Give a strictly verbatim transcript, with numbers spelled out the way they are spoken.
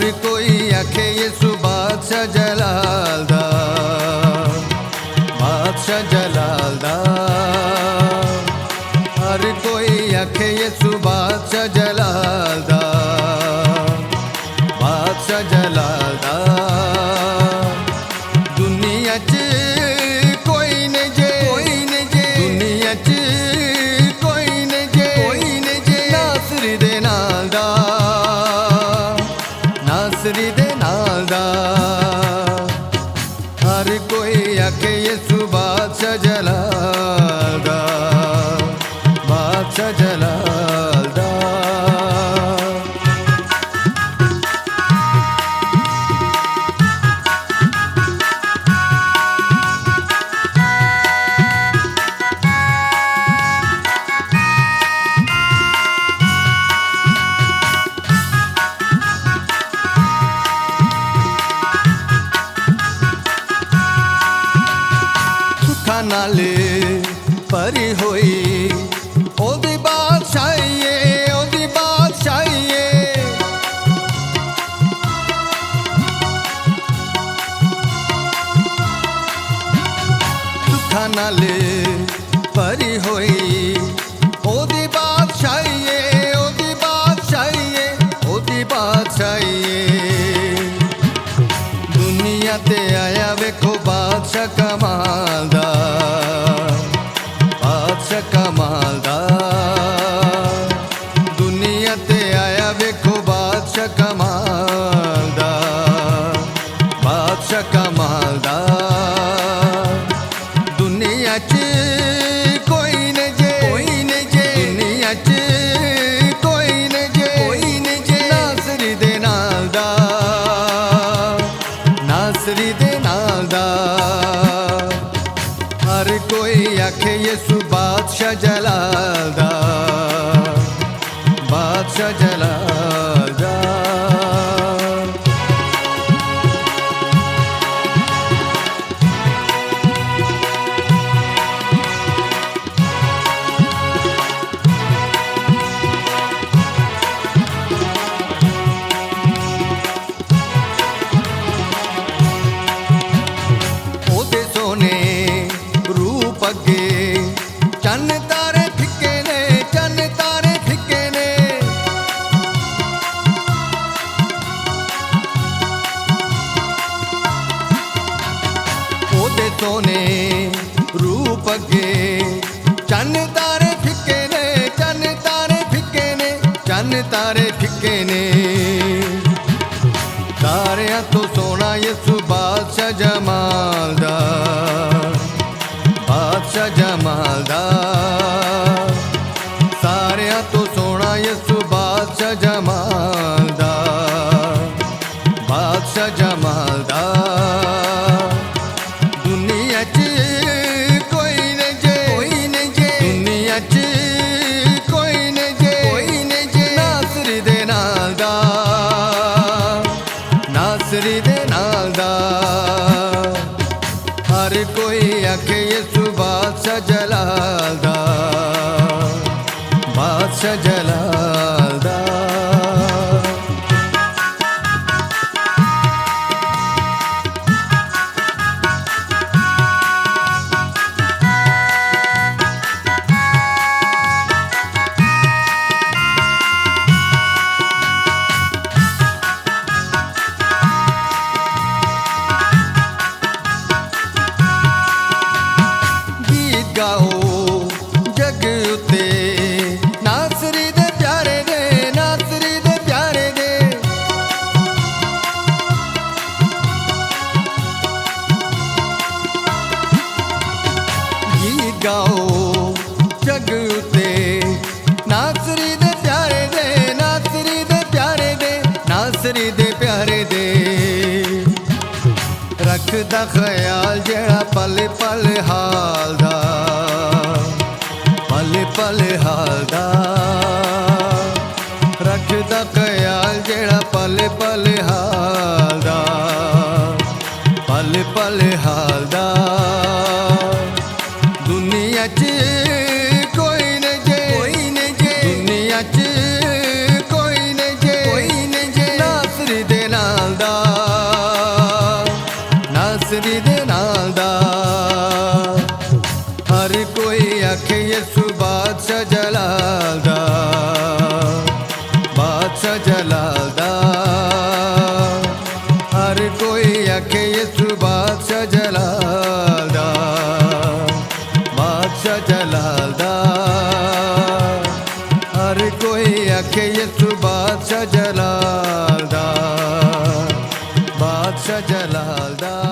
कोई आखे यसु बादशाह जलाल दा, बादशाह जलाल दा। हर कोई आखे यसु बादशाह जलाल दा, बादशाह जलाल दा। दुनिया च कोई न जे, कोई न जे, दुनिया च कोई न जे, कोई न जे नासरी दे नाल दा, नासरी दे नाल दा। हर कोई आखे यसु बादशाह जलाल दा, बादशाह जलाल दा। नाले परी होई ओदी बादशाही है, ओदी बादशाही है। सुखा नाले परी होई ओदी बादशाही है, ओदी बादशाही है, ओदी बादशाही है। दुनिया ते आया वेखो बादशाह कमाल दा, बादशाह कमाल दा। दुनिया ते आया वेखो बादशाह कमाल दा, बादशाह कमाल दा। दुनिया च कोई न जे, कोई न जे, दुनिया च कोई न जे, कोई न जे नासरी दे नाल दा, नासरी दे नाल दा। हर कोई आखे यसु बादशाह जलाल दा, बादशाह जलाल दा। ओदे सोने रूप अगे चन्न तारे फिक्के ने, चन्न तारे फिक्के ने। ओदे सोने रूप अगे चन्न तारे फिक्के ने, चन्न तारे फिक्के ने, चन्न तारे फिक्के ने। तारियां तो सोना यसु बादशाह जमाल दा, बादशाह जमाल दा। सारियां तो सोना यसु बादशाह जमाल दा, बादशाह जमाल दा। दुनिया च कोई न जे, कोई न जे, दुनिया च कोई न जे, कोई न जे नासरी दे नाल दा, नासरी दे नाल दा। हर कोई आखे यसु बादशाह जलाल दा, बादशाह जलाल दा। गीत गाओ जग उते नासरी दे प्यारे दे, नासरी दे प्यारे दे। गीत गाओ जग उते नासरी दे प्यारे दे, नासरी दे प्यारे दे, नासरी दे प्यारे दे। रखदा ख्याल जेड़ा पल पल हाल दा, पल पल हाल दा। रखदा ख्याल जेड़ा पल पल हाल दा, पल पल हाल दा। दुनिया च कोई न जे, कोई न जे, दुनिया च कोई न जे, कोई न जे नासरी दे नाल हर कोई आखे यसु बादशाह जलाल दा, बादशाह जलाल दा। हर कोई आखे यसु बादशाह जलाल दा, बादशाह जलाल दा। हर कोई आखे यसु बादशाह जलाल दा, बादशाह जलाल दा।